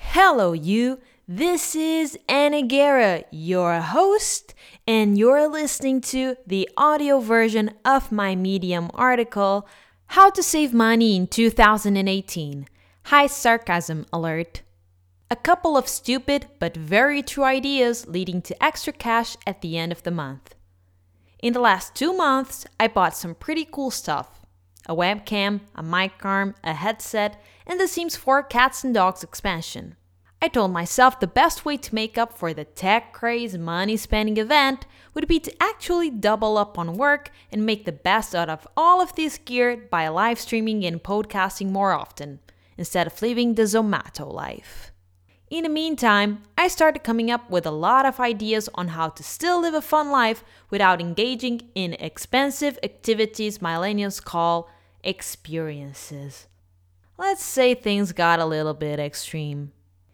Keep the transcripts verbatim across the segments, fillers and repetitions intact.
Hello, you. This is Anna Guerra, your host, and you're listening to the audio version of my Medium article, How to Save Money in two thousand eighteen. High sarcasm alert. A couple of stupid but very true ideas leading to extra cash at the end of the month. In the last two months, I bought some pretty cool stuff. A webcam, a mic arm, a headset, and the Sims four Cats and Dogs expansion. I told myself the best way to make up for the tech craze money spending event would be to actually double up on work and make the best out of all of this gear by live streaming and podcasting more often, instead of living the Zomato life. In the meantime, I started coming up with a lot of ideas on how to still live a fun life without engaging in expensive activities millennials call experiences. Let's say things got a little bit extreme.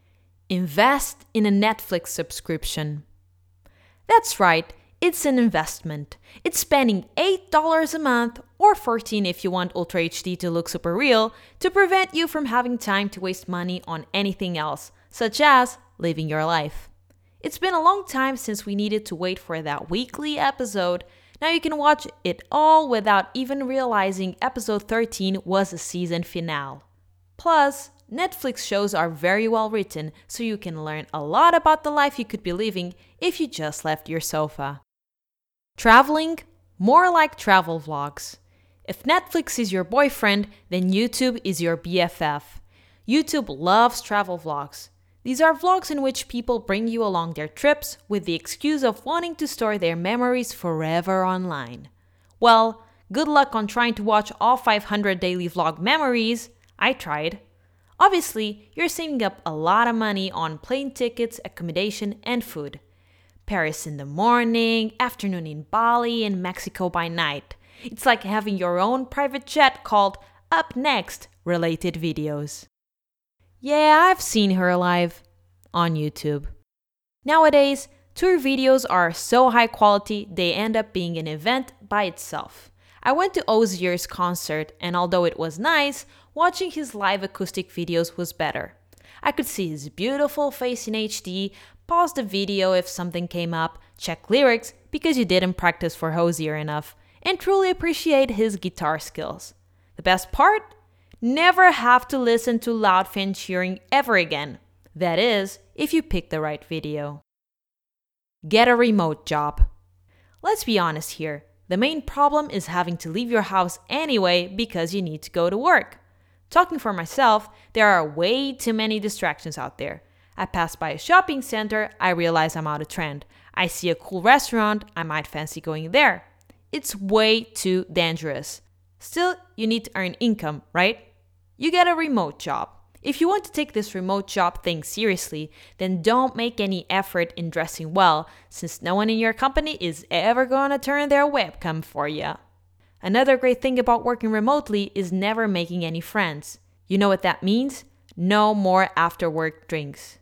Invest in a Netflix subscription. That's right, it's an investment. It's spending eight dollars a month, or fourteen dollars if you want Ultra H D to look super real, to prevent you from having time to waste money on anything else, such as living your life. It's been a long time since we needed to wait for that weekly episode. Now you can watch it all without even realizing episode thirteen was a season finale. Plus, Netflix shows are very well written, so you can learn a lot about the life you could be living if you just left your sofa. Traveling? More like travel vlogs. If Netflix is your boyfriend, then YouTube is your B F F. YouTube loves travel vlogs. These are vlogs in which people bring you along their trips with the excuse of wanting to store their memories forever online. Well, good luck on trying to watch all five hundred daily vlog memories. I tried. Obviously, you're saving up a lot of money on plane tickets, accommodation, and food. Paris in the morning, afternoon in Bali, and Mexico by night. It's like having your own private jet called Up Next related videos. Yeah, I've seen her live on YouTube. Nowadays, tour videos are so high quality they end up being an event by itself. I went to Ozier's concert, and although it was nice, watching his live acoustic videos was better. I could see his beautiful face in H D, pause the video if something came up, check lyrics because you didn't practice for Hozier enough, and truly appreciate his guitar skills. The best part? Never have to listen to loud fan cheering ever again. That is, if you pick the right video. Get a remote job. Let's be honest here. The main problem is having to leave your house anyway because you need to go to work. Talking for myself, there are way too many distractions out there. I pass by a shopping center, I realize I'm out of trend. I see a cool restaurant, I might fancy going there. It's way too dangerous. Still, you need to earn income, right? You get a remote job. If you want to take this remote job thing seriously, then don't make any effort in dressing well, since no one in your company is ever going to turn their webcam for you. Another great thing about working remotely is never making any friends. You know what that means? No more after-work drinks.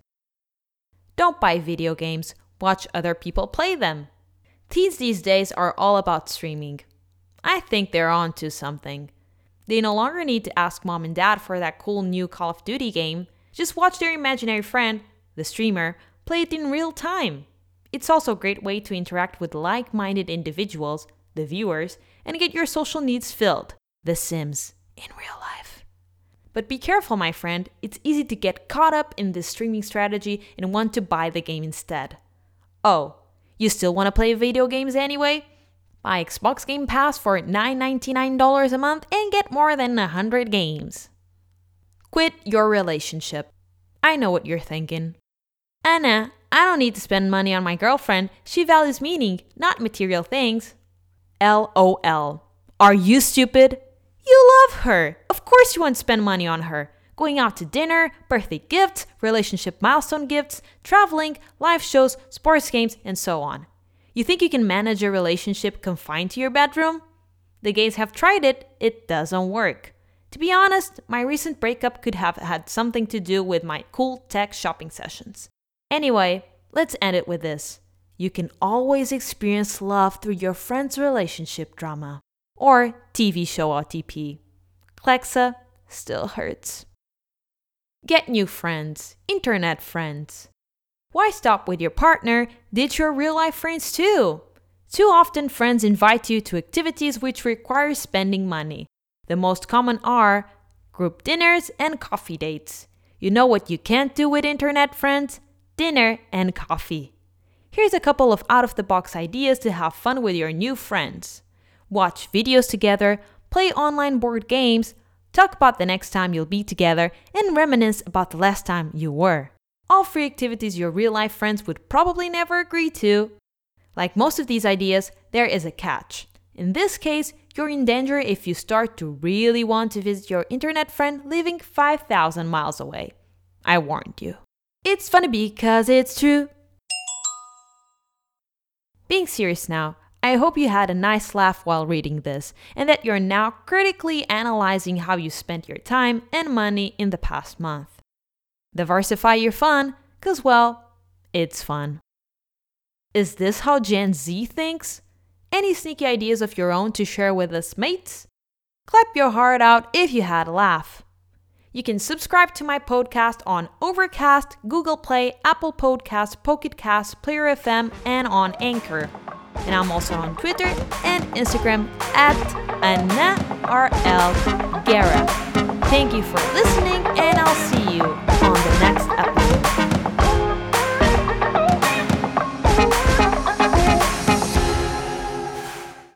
Don't buy video games, watch other people play them. Teens these days are all about streaming. I think they're onto something. They no longer need to ask mom and dad for that cool new Call of Duty game. Just watch their imaginary friend, the streamer, play it in real time. It's also a great way to interact with like-minded individuals, the viewers, and get your social needs filled. The Sims in real life. But be careful, my friend. It's easy to get caught up in this streaming strategy and want to buy the game instead. Oh, you still want to play video games anyway? Buy Xbox Game Pass for nine ninety-nine a month and get more than one hundred games. Quit your relationship. I know what you're thinking. Anna, I don't need to spend money on my girlfriend. She values meaning, not material things. LOL. Are you stupid? You love her. Of course you want to spend money on her. Going out to dinner, birthday gifts, relationship milestone gifts, traveling, live shows, sports games, and so on. You think you can manage a relationship confined to your bedroom? The gays have tried it, it doesn't work. To be honest, my recent breakup could have had something to do with my cool tech shopping sessions. Anyway, let's end it with this. You can always experience love through your friend's relationship drama. Or T V show O T P. Klexa still hurts. Get new friends, internet friends. Why stop with your partner? Ditch your real-life friends too. Too often, friends invite you to activities which require spending money. The most common are group dinners and coffee dates. You know what you can't do with internet friends? Dinner and coffee. Here's a couple of out-of-the-box ideas to have fun with your new friends. Watch videos together, play online board games, talk about the next time you'll be together, and reminisce about the last time you were. All free activities your real-life friends would probably never agree to. Like most of these ideas, there is a catch. In this case, you're in danger if you start to really want to visit your internet friend living five thousand miles away. I warned you. It's funny because it's true. Being serious now, I hope you had a nice laugh while reading this and that you're now critically analyzing how you spent your time and money in the past month. Diversify your fun, cause well, it's fun. Is this how Gen Z thinks? Any sneaky ideas of your own to share with us, mates? Clap your heart out if you had a laugh. You can subscribe to my podcast on Overcast, Google Play, Apple Podcasts, Pocket Casts, Player F M, and on Anchor. And I'm also on Twitter and Instagram at Ana R L Guerra. Thank you for listening, and I'll see you on the next episode.